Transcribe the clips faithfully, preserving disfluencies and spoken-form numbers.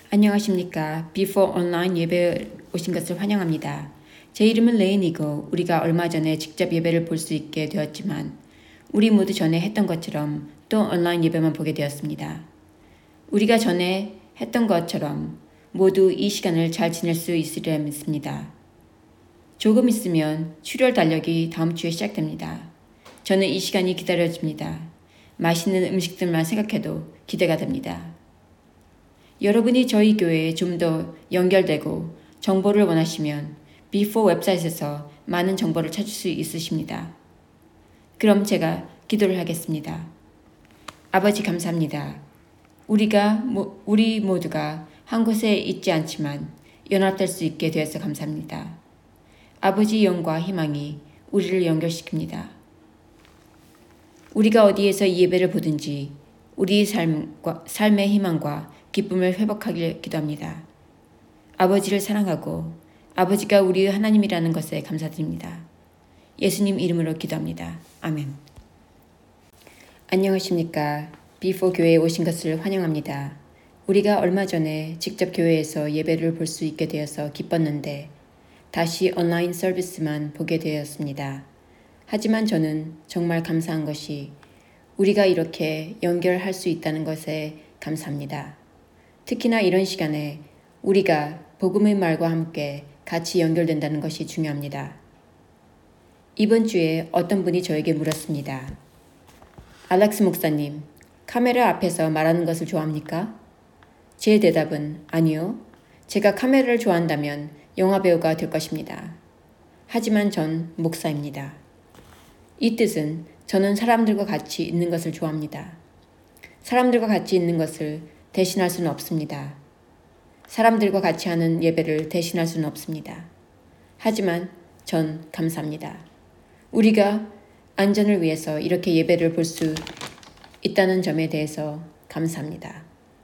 안녕하십니까. Before 온라인 예배에 오신 것을 환영합니다. 제 이름은 레인이고 우리가 얼마 전에 직접 예배를 볼 수 있게 되었지만 우리 모두 전에 했던 것처럼 또 온라인 예배만 보게 되었습니다. 우리가 전에 했던 것처럼 모두 이 시간을 잘 지낼 수 있으려 믿습니다. 조금 있으면 출혈 달력이 다음 주에 시작됩니다. 저는 이 시간이 기다려집니다. 맛있는 음식들만 생각해도 기대가 됩니다. 여러분이 저희 교회에 좀 더 연결되고 정보를 원하시면 비포 웹사이트에서 많은 정보를 찾을 수 있으십니다. 그럼 제가 기도를 하겠습니다. 아버지 감사합니다. 우리가 우리 모두가 한 곳에 있지 않지만 연합될 수 있게 되어서 감사합니다. 아버지 영과 희망이 우리를 연결시킵니다. 우리가 어디에서 이 예배를 보든지 우리 삶과, 삶의 희망과 기쁨을 회복하길 기도합니다. 아버지를 사랑하고 아버지가 우리의 하나님이라는 것에 감사드립니다. 예수님 이름으로 기도합니다. 아멘. 안녕하십니까. 비포 교회에 오신 것을 환영합니다. 우리가 얼마 전에 직접 교회에서 예배를 볼 수 있게 되어서 기뻤는데 다시 온라인 서비스만 보게 되었습니다. 하지만 저는 정말 감사한 것이 우리가 이렇게 연결할 수 있다는 것에 감사합니다. 특히나 이런 시간에 우리가 복음의 말과 함께 같이 연결된다는 것이 중요합니다. 이번 주에 어떤 분이 저에게 물었습니다. 알렉스 목사님, 카메라 앞에서 말하는 것을 좋아합니까? 제 대답은 아니요. 제가 카메라를 좋아한다면 영화배우가 될 것입니다. 하지만 전 목사입니다. 이 뜻은 저는 사람들과 같이 있는 것을 좋아합니다. 사람들과 같이 있는 것을 대신할 수는 없습니다. 사람들과 같이 하는 예배를 대신할 수는 없습니다. 하지만 전 감사합니다. 우리가 안전을 위해서 이렇게 예배를 볼 수 있다는 점에 대해서 감사합니다.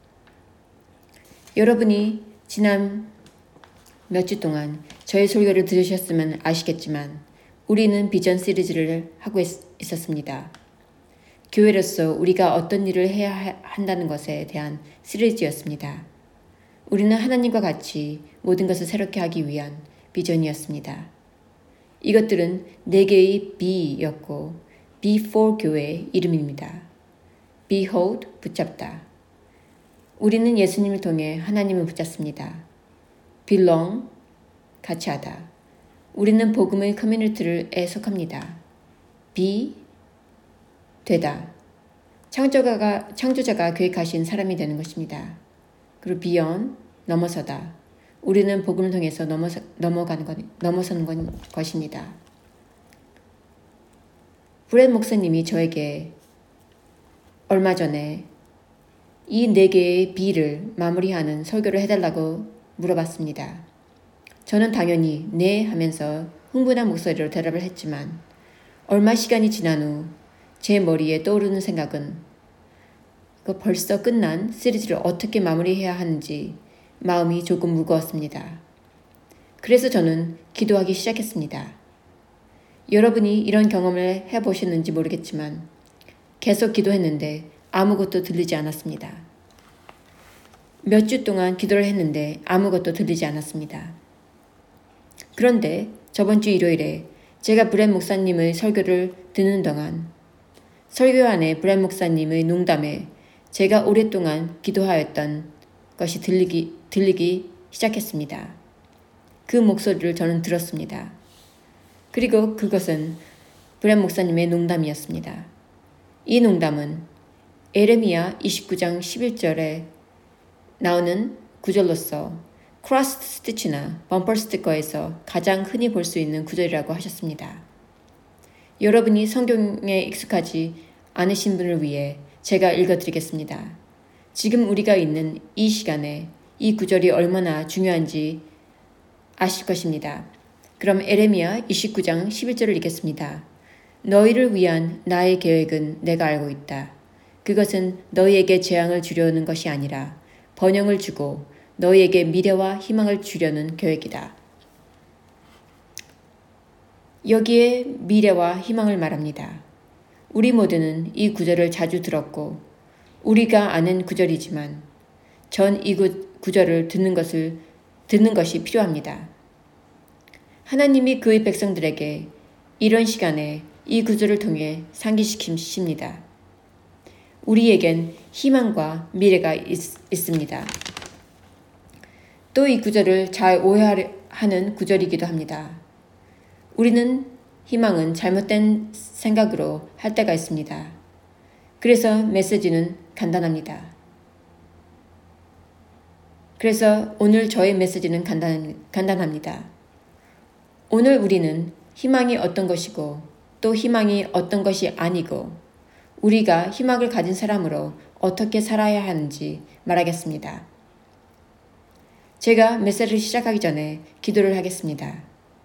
여러분이 지난 몇 주 동안 저의 설교를 들으셨으면 아시겠지만 우리는 비전 시리즈를 하고 있, 있었습니다. 교회로서 우리가 어떤 일을 해야 한다는 것에 대한 시리즈였습니다. 우리는 하나님과 같이 모든 것을 새롭게 하기 위한 비전이었습니다. 이것들은 네 개의 B였고 B for 교회의 이름입니다. Behold, 붙잡다. 우리는 예수님을 통해 하나님을 붙잡습니다. Belong, 같이 하다. 우리는 복음의 커뮤니티에 속합니다. Be, 되다. 창조자가, 창조자가 계획하신 사람이 되는 것입니다. 그리고 beyond, 넘어서다. 우리는 복음을 통해서 넘어서, 넘어가는 것, 넘어서는 것, 것입니다. 브렛 목사님이 저에게 얼마 전에 이 네 개의 B를 마무리하는 설교를 해달라고 물어봤습니다. 저는 당연히 네 하면서 흥분한 목소리로 대답을 했지만 얼마 시간이 지난 후 제 머리에 떠오르는 생각은 그 벌써 끝난 시리즈를 어떻게 마무리해야 하는지 마음이 조금 무거웠습니다. 그래서 저는 기도하기 시작했습니다. 여러분이 이런 경험을 해보셨는지 모르겠지만 계속 기도했는데 아무것도 들리지 않았습니다. 몇 주 동안 기도를 했는데 아무것도 들리지 않았습니다. 그런데 저번 주 일요일에 제가 브렛 목사님의 설교를 듣는 동안 설교 안에 브렛 목사님의 농담에 제가 오랫동안 기도하였던 것이 들리기, 들리기 시작했습니다. 그 목소리를 저는 들었습니다. 그리고 그것은 브렛 목사님의 농담이었습니다. 이 농담은 에레미야 이십구 장 십일 절에 나오는 구절로서 크로스 스티치나 범퍼 스티커에서 가장 흔히 볼 수 있는 구절이라고 하셨습니다. 여러분이 성경에 익숙하지 않으신 분을 위해 제가 읽어드리겠습니다. 지금 우리가 있는 이 시간에 이 구절이 얼마나 중요한지 아실 것입니다. 그럼 에레미야 이십구 장 십일 절을 읽겠습니다. 너희를 위한 나의 계획은 내가 알고 있다. 그것은 너희에게 재앙을 주려는 것이 아니라 번영을 주고 너희에게 미래와 희망을 주려는 계획이다. 여기에 미래와 희망을 말합니다. 우리 모두는 이 구절을 자주 들었고 우리가 아는 구절이지만 전 이 구절을 듣는 것을 듣는 것이 필요합니다. 하나님이 그의 백성들에게 이런 시간에 이 구절을 통해 상기시키십니다. 우리에겐 희망과 미래가 있, 있습니다. 또 이 구절을 잘 오해하는 구절이기도 합니다. 우리는 희망은 잘못된 생각으로 할 때가 있습니다. 그래서 메시지는 간단합니다. 그래서 오늘 저의 메시지는 간단, 간단합니다. 오늘 우리는 희망이 어떤 것이고 또 희망이 어떤 것이 아니고 우리가 희망을 가진 사람으로 어떻게 살아야 하는지 말하겠습니다. 제가 메시지를 시작하기 전에 기도를 하겠습니다.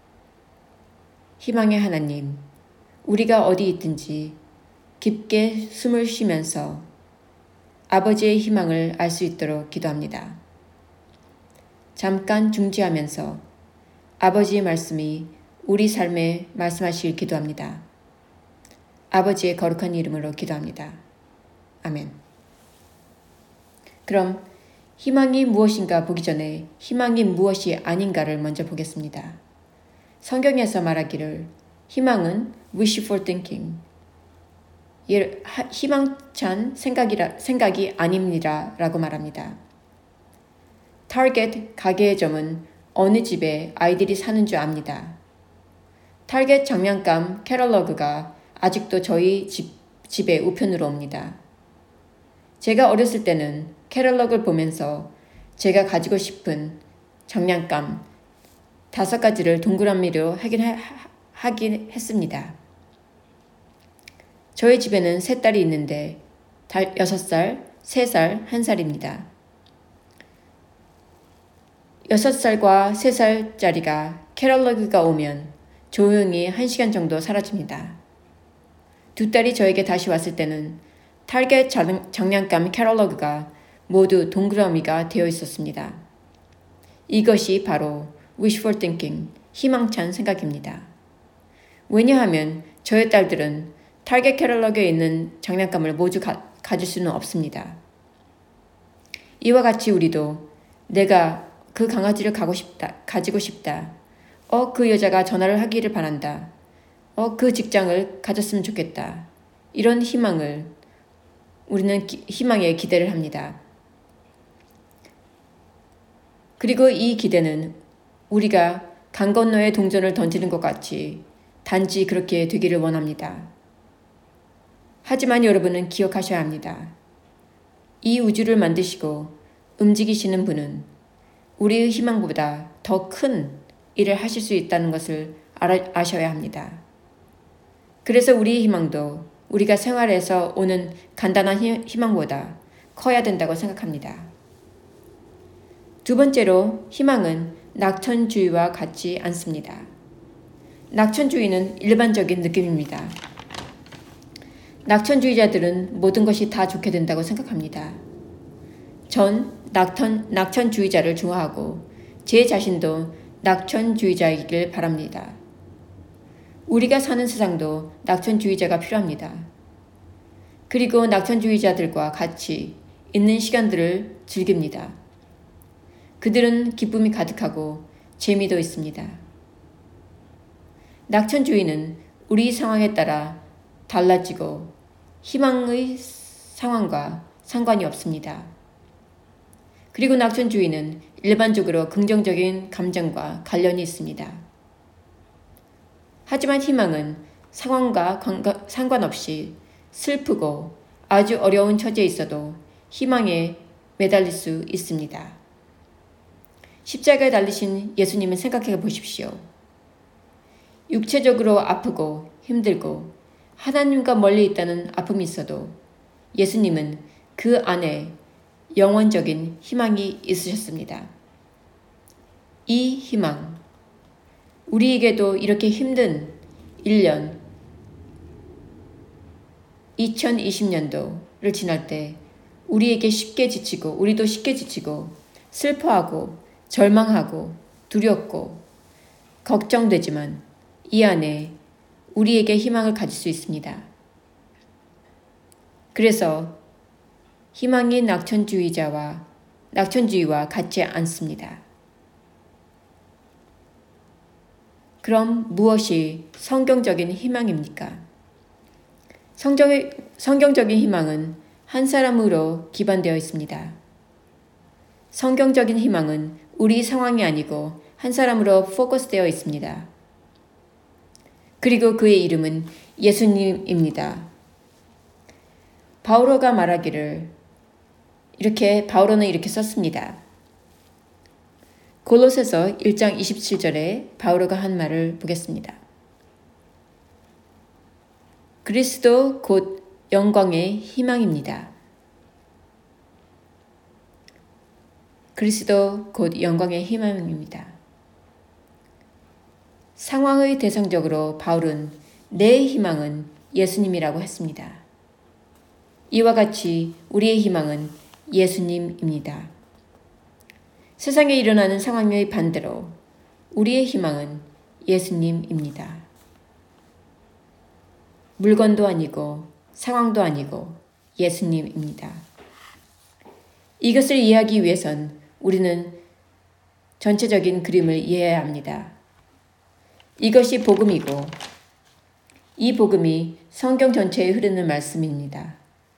희망의 하나님, 우리가 어디 있든지 깊게 숨을 쉬면서 아버지의 희망을 알 수 있도록 기도합니다. 잠깐 중지하면서 아버지의 말씀이 우리 삶에 말씀하시길 기도합니다. 아버지의 거룩한 이름으로 기도합니다. 아멘. 그럼 희망이 무엇인가 보기 전에 희망이 무엇이 아닌가를 먼저 보겠습니다. 성경에서 말하기를 희망은 wishful thinking, 희망찬 생각이라, 생각이 아닙니다 라고 말합니다. 타겟 가게의 점은 어느 집에 아이들이 사는 줄 압니다. 타겟 장난감 캐럴러그가 아직도 저희 집, 집에 우편으로 옵니다. 제가 어렸을 때는 캐럴러그를 보면서 제가 가지고 싶은 장난감 다섯 가지를 동그라미로 하긴, 하, 하긴 했습니다. 저희 집에는 세 딸이 있는데 여섯 살, 세 살, 한 살입니다. 여섯 살과 세 살짜리가 캐럴러그가 오면 조용히 한 시간 정도 사라집니다. 두 딸이 저에게 다시 왔을 때는 타겟 장난감 캐럴러그가 모두 동그라미가 되어 있었습니다. 이것이 바로 wishful thinking, 희망찬 생각입니다. 왜냐하면 저의 딸들은 타겟 캐럴러그에 있는 장난감을 모두 가, 가질 수는 없습니다. 이와 같이 우리도 내가 그 강아지를 가고 싶다, 가지고 싶다. 어, 그 여자가 전화를 하기를 바란다. 어, 그 직장을 가졌으면 좋겠다. 이런 희망을 우리는 기, 희망에 기대를 합니다. 그리고 이 기대는 우리가 강 건너에 동전을 던지는 것 같이 단지 그렇게 되기를 원합니다. 하지만 여러분은 기억하셔야 합니다. 이 우주를 만드시고 움직이시는 분은 우리의 희망보다 더 큰 일을 하실 수 있다는 것을 알아, 아셔야 합니다. 그래서 우리의 희망도 우리가 생활에서 오는 간단한 희망보다 커야 된다고 생각합니다. 두 번째로 희망은 낙천주의와 같지 않습니다. 낙천주의는 일반적인 느낌입니다. 낙천주의자들은 모든 것이 다 좋게 된다고 생각합니다. 전 낙천, 낙천주의자를 좋아하고 제 자신도 낙천주의자이길 바랍니다. 우리가 사는 세상도 낙천주의자가 필요합니다. 그리고 낙천주의자들과 같이 있는 시간들을 즐깁니다. 그들은 기쁨이 가득하고 재미도 있습니다. 낙천주의는 우리 상황에 따라 달라지고 희망의 상황과 상관이 없습니다. 그리고 낙천주의는 일반적으로 긍정적인 감정과 관련이 있습니다. 하지만 희망은 상황과 상관없이 슬프고 아주 어려운 처지에 있어도 희망에 매달릴 수 있습니다. 십자가에 달리신 예수님을 생각해 보십시오. 육체적으로 아프고 힘들고 하나님과 멀리 있다는 아픔이 있어도 예수님은 그 안에 영원적인 희망이 있으셨습니다. 이 희망, 우리에게도 이렇게 힘든 일 년, 이천이십 년도를 지날 때 우리에게 쉽게 지치고 우리도 쉽게 지치고 슬퍼하고 절망하고 두렵고 걱정되지만 이 안에 우리에게 희망을 가질 수 있습니다. 그래서 희망인 낙천주의자와 낙천주의와 같지 않습니다. 그럼 무엇이 성경적인 희망입니까? 성경, 성경적인 희망은 한 사람으로 기반되어 있습니다. 성경적인 희망은 우리 상황이 아니고 한 사람으로 포커스되어 있습니다. 그리고 그의 이름은 예수님입니다. 바오로가 말하기를 이렇게 바오로는 이렇게 썼습니다. 골로새서 일 장 이십칠 절에 바오로가 한 말을 보겠습니다. 그리스도 곧 영광의 희망입니다. 그리스도 곧 영광의 희망입니다. 상황의 대상적으로 바울은 내 희망은 예수님이라고 했습니다. 이와 같이 우리의 희망은 예수님입니다. 세상에 일어나는 상황의 반대로 우리의 희망은 예수님입니다. 물건도 아니고 상황도 아니고 예수님입니다. 이것을 이해하기 위해선 우리는 전체적인 그림을 이해해야 합니다. 이것이 복음이고 이 복음이 성경 전체에 흐르는 말씀입니다.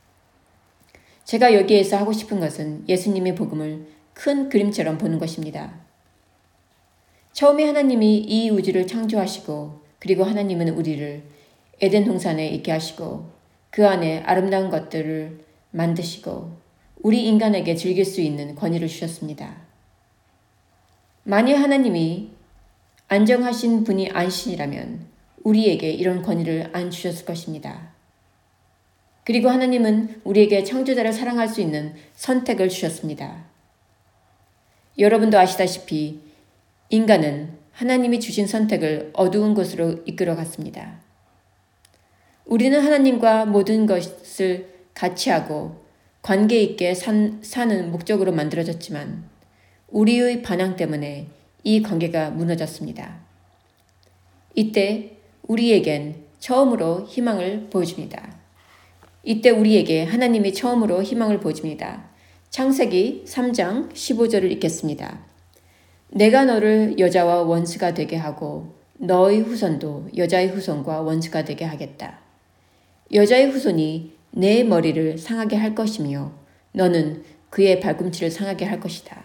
제가 여기에서 하고 싶은 것은 예수님의 복음을 큰 그림처럼 보는 것입니다. 처음에 하나님이 이 우주를 창조하시고 그리고 하나님은 우리를 에덴 동산에 있게 하시고 그 안에 아름다운 것들을 만드시고 우리 인간에게 즐길 수 있는 권위를 주셨습니다. 만일 하나님이 안정하신 분이 아니시라면 우리에게 이런 권위를 안 주셨을 것입니다. 그리고 하나님은 우리에게 창조자를 사랑할 수 있는 선택을 주셨습니다. 여러분도 아시다시피 인간은 하나님이 주신 선택을 어두운 곳으로 이끌어 갔습니다. 우리는 하나님과 모든 것을 같이 하고 관계 있게 산, 사는 목적으로 만들어졌지만 우리의 반항 때문에 이 관계가 무너졌습니다. 이때 우리에겐 처음으로 희망을 보여줍니다. 이때 우리에게 하나님이 처음으로 희망을 보여줍니다. 창세기 삼 장 십오 절을 읽겠습니다. 내가 너를 여자와 원수가 되게 하고 너의 후손도 여자의 후손과 원수가 되게 하겠다. 여자의 후손이 내 머리를 상하게 할 것이며 너는 그의 발꿈치를 상하게 할 것이다.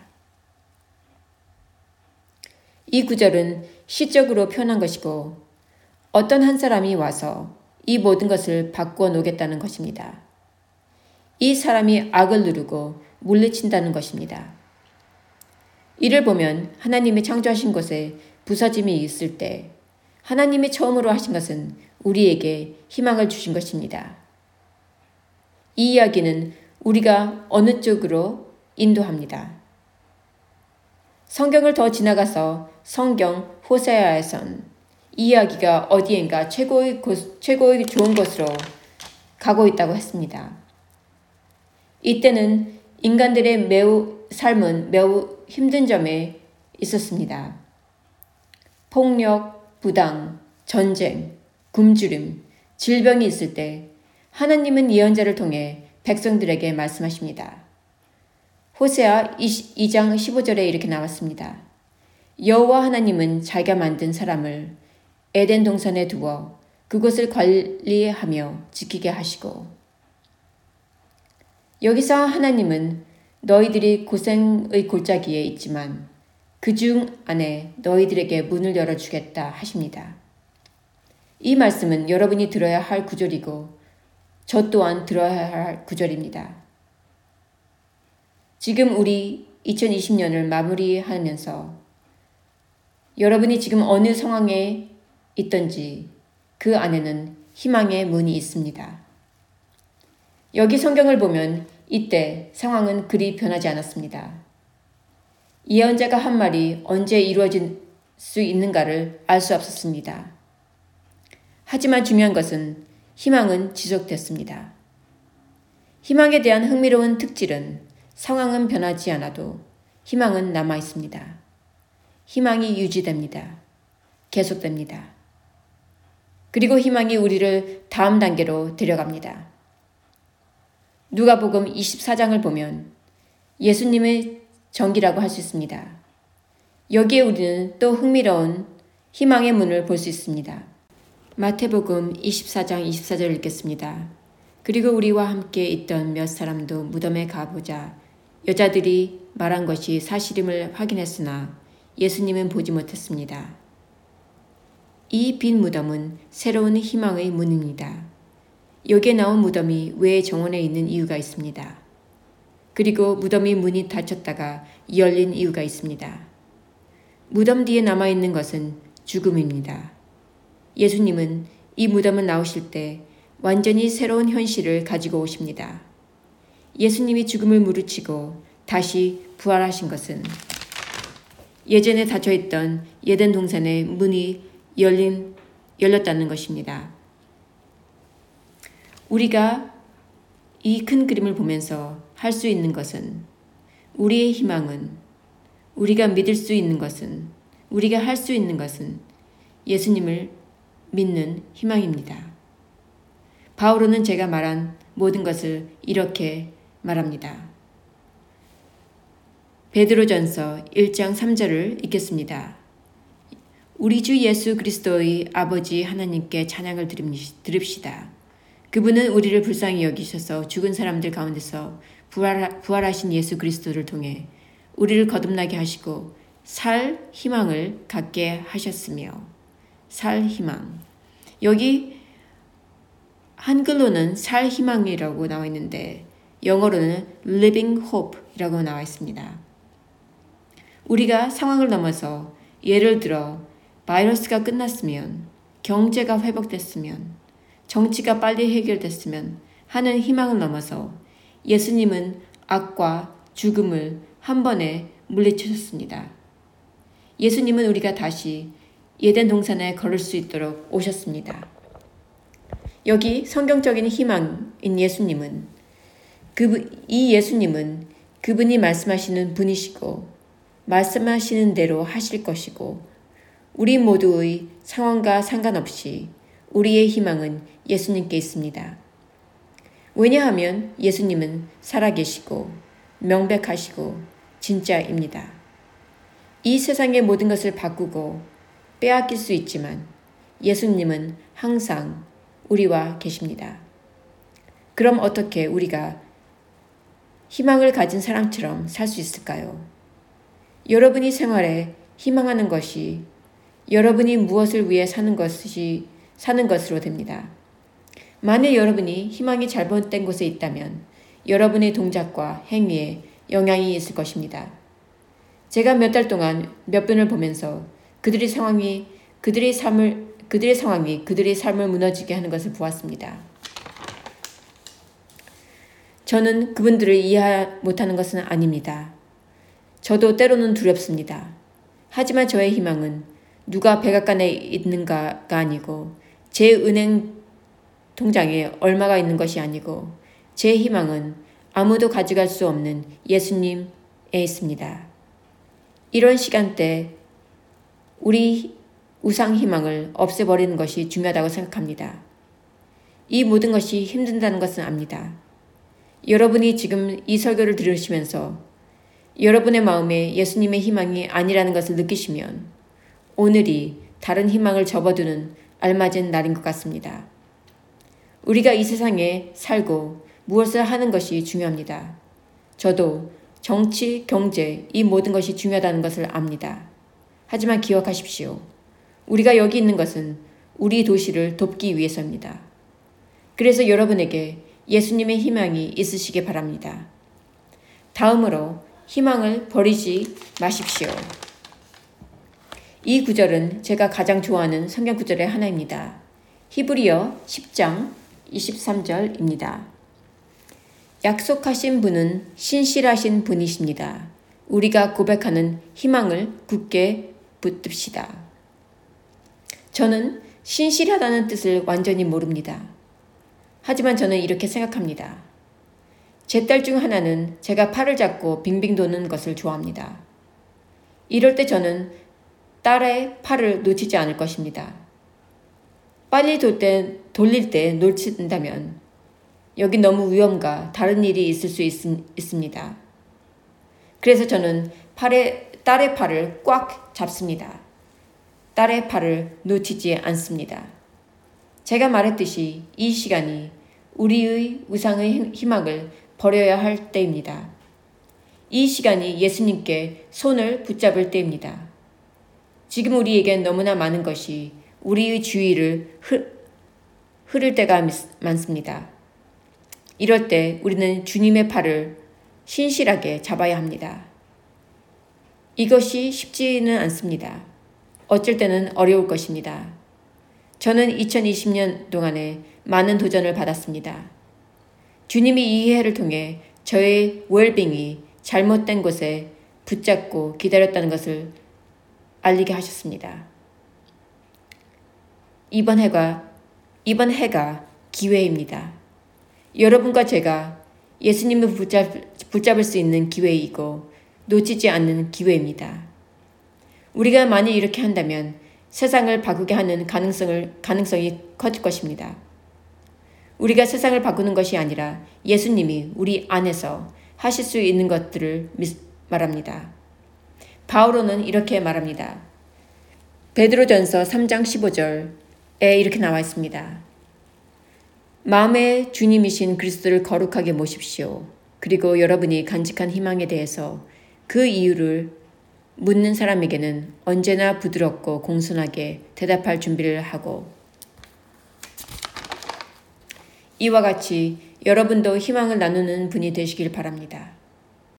이 구절은 시적으로 표현한 것이고 어떤 한 사람이 와서 이 모든 것을 바꾸어 놓겠다는 것입니다. 이 사람이 악을 누르고 물리친다는 것입니다. 이를 보면 하나님이 창조하신 곳에 부서짐이 있을 때 하나님이 처음으로 하신 것은 우리에게 희망을 주신 것입니다. 이 이야기는 우리가 어느 쪽으로 인도합니다. 성경을 더 지나가서 성경 호세아에선 이 이야기가 어디엔가 최고의, 곳, 최고의 좋은 곳으로 가고 있다고 했습니다. 이때는 인간들의 매우 삶은 매우 힘든 점에 있었습니다. 폭력, 부당, 전쟁, 굶주림, 질병이 있을 때 하나님은 예언자를 통해 백성들에게 말씀하십니다. 호세아 이 장 십오 절에 이렇게 나왔습니다. 여호와 하나님은 자기가 만든 사람을 에덴 동산에 두어 그곳을 관리하며 지키게 하시고 여기서 하나님은 너희들이 고생의 골짜기에 있지만 그중 안에 너희들에게 문을 열어주겠다 하십니다. 이 말씀은 여러분이 들어야 할 구절이고 저 또한 들어야 할 구절입니다. 지금 우리 이천이십 년을 마무리하면서 여러분이 지금 어느 상황에 있든지 그 안에는 희망의 문이 있습니다. 여기 성경을 보면 이때 상황은 그리 변하지 않았습니다. 예언자가 한 말이 언제 이루어질 수 있는가를 알 수 없었습니다. 하지만 중요한 것은 희망은 지속됐습니다. 희망에 대한 흥미로운 특질은 상황은 변하지 않아도 희망은 남아 있습니다. 희망이 유지됩니다. 계속됩니다. 그리고 희망이 우리를 다음 단계로 데려갑니다. 누가복음 이십사 장을 보면 예수님의 정기라고 할 수 있습니다. 여기에 우리는 또 흥미로운 희망의 문을 볼 수 있습니다. 마태복음 이십사 장 이십사 절 읽겠습니다. 그리고 우리와 함께 있던 몇 사람도 무덤에 가보자 여자들이 말한 것이 사실임을 확인했으나 예수님은 보지 못했습니다. 이 빈 무덤은 새로운 희망의 문입니다. 여기에 나온 무덤이 왜 정원에 있는 이유가 있습니다. 그리고 무덤이 문이 닫혔다가 열린 이유가 있습니다. 무덤 뒤에 남아있는 것은 죽음입니다. 예수님은 이 무덤을 나오실 때 완전히 새로운 현실을 가지고 오십니다. 예수님이 죽음을 무르치고 다시 부활하신 것은 예전에 닫혀있던 예덴 동산의 문이 열린, 열렸다는 것입니다. 우리가 이 큰 그림을 보면서 할 수 있는 것은, 우리의 희망은, 우리가 믿을 수 있는 것은, 우리가 할 수 있는 것은 예수님을 믿는 희망입니다. 바오로는 제가 말한 모든 것을 이렇게 말합니다. 베드로전서 일 장 삼 절을 읽겠습니다. 우리 주 예수 그리스도의 아버지 하나님께 찬양을 드립시다. 그분은 우리를 불쌍히 여기셔서 죽은 사람들 가운데서 부활, 부활하신 예수 그리스도를 통해 우리를 거듭나게 하시고 살 희망을 갖게 하셨으며, 살 희망. 여기 한글로는 살 희망이라고 나와 있는데 영어로는 living hope이라고 나와 있습니다. 우리가 상황을 넘어서 예를 들어 바이러스가 끝났으면, 경제가 회복됐으면, 정치가 빨리 해결됐으면 하는 희망을 넘어서 예수님은 악과 죽음을 한 번에 물리치셨습니다. 예수님은 우리가 다시 예덴 동산에 걸을 수 있도록 오셨습니다. 여기 성경적인 희망인 예수님은, 그, 이 예수님은 그분이 말씀하시는 분이시고 말씀하시는 대로 하실 것이고 우리 모두의 상황과 상관없이 우리의 희망은 예수님께 있습니다. 왜냐하면 예수님은 살아계시고 명백하시고 진짜입니다. 이 세상의 모든 것을 바꾸고 빼앗길 수 있지만 예수님은 항상 우리와 계십니다. 그럼 어떻게 우리가 희망을 가진 사람처럼 살 수 있을까요? 여러분이 생활에 희망하는 것이 여러분이 무엇을 위해 사는 것이 사는 것으로 됩니다. 만일 여러분이 희망이 잘못된 곳에 있다면 여러분의 동작과 행위에 영향이 있을 것입니다. 제가 몇 달 동안 몇 분을 보면서 그들의 상황이 그들의 삶을 그들의 상황이 그들의 삶을 무너지게 하는 것을 보았습니다. 저는 그분들을 이해 못하는 것은 아닙니다. 저도 때로는 두렵습니다. 하지만 저의 희망은 누가 백악관에 있는가가 아니고 제 은행 통장에 얼마가 있는 것이 아니고 제 희망은 아무도 가져갈 수 없는 예수님에 있습니다. 이런 시간대 우리 우상 희망을 없애버리는 것이 중요하다고 생각합니다. 이 모든 것이 힘든다는 것은 압니다. 여러분이 지금 이 설교를 들으시면서 여러분의 마음에 예수님의 희망이 아니라는 것을 느끼시면 오늘이 다른 희망을 접어두는 알맞은 날인 것 같습니다. 우리가 이 세상에 살고 무엇을 하는 것이 중요합니다. 저도 정치, 경제, 이 모든 것이 중요하다는 것을 압니다. 하지만 기억하십시오. 우리가 여기 있는 것은 우리 도시를 돕기 위해서입니다. 그래서 여러분에게 예수님의 희망이 있으시기 바랍니다. 다음으로 희망을 버리지 마십시오. 이 구절은 제가 가장 좋아하는 성경 구절의 하나입니다. 히브리어 십 장 이십삼 절입니다. 약속하신 분은 신실하신 분이십니다. 우리가 고백하는 희망을 굳게 붙듭시다. 저는 신실하다는 뜻을 완전히 모릅니다. 하지만 저는 이렇게 생각합니다. 제 딸 중 하나는 제가 팔을 잡고 빙빙 도는 것을 좋아합니다. 이럴 때 저는 딸의 팔을 놓치지 않을 것입니다. 빨리 돌 때, 돌릴 때 놓친다면 여기 너무 위험과 다른 일이 있을 수 있, 있습니다. 그래서 저는 팔에, 딸의 팔을 꽉 잡습니다. 딸의 팔을 놓치지 않습니다. 제가 말했듯이 이 시간이 우리의 우상의 희망을 버려야 할 때입니다. 이 시간이 예수님께 손을 붙잡을 때입니다. 지금 우리에겐 너무나 많은 것이 우리의 주의를 흐를 때가 많습니다. 이럴 때 우리는 주님의 팔을 신실하게 잡아야 합니다. 이것이 쉽지는 않습니다. 어쩔 때는 어려울 것입니다. 저는 이천이십 년 동안에 많은 도전을 받았습니다. 주님이 이 해를 통해 저의 웰빙이 잘못된 곳에 붙잡고 기다렸다는 것을 알리게 하셨습니다. 이번 해가, 이번 해가 기회입니다. 여러분과 제가 예수님을 붙잡, 붙잡을 수 있는 기회이고 놓치지 않는 기회입니다. 우리가 만일 이렇게 한다면 세상을 바꾸게 하는 가능성을, 가능성이 커질 것입니다. 우리가 세상을 바꾸는 것이 아니라 예수님이 우리 안에서 하실 수 있는 것들을 말합니다. 바오로는 이렇게 말합니다. 베드로전서 삼 장 십오 절에 이렇게 나와 있습니다. 마음의 주님이신 그리스도를 거룩하게 모십시오. 그리고 여러분이 간직한 희망에 대해서 그 이유를 묻는 사람에게는 언제나 부드럽고 공손하게 대답할 준비를 하고 이와 같이 여러분도 희망을 나누는 분이 되시길 바랍니다.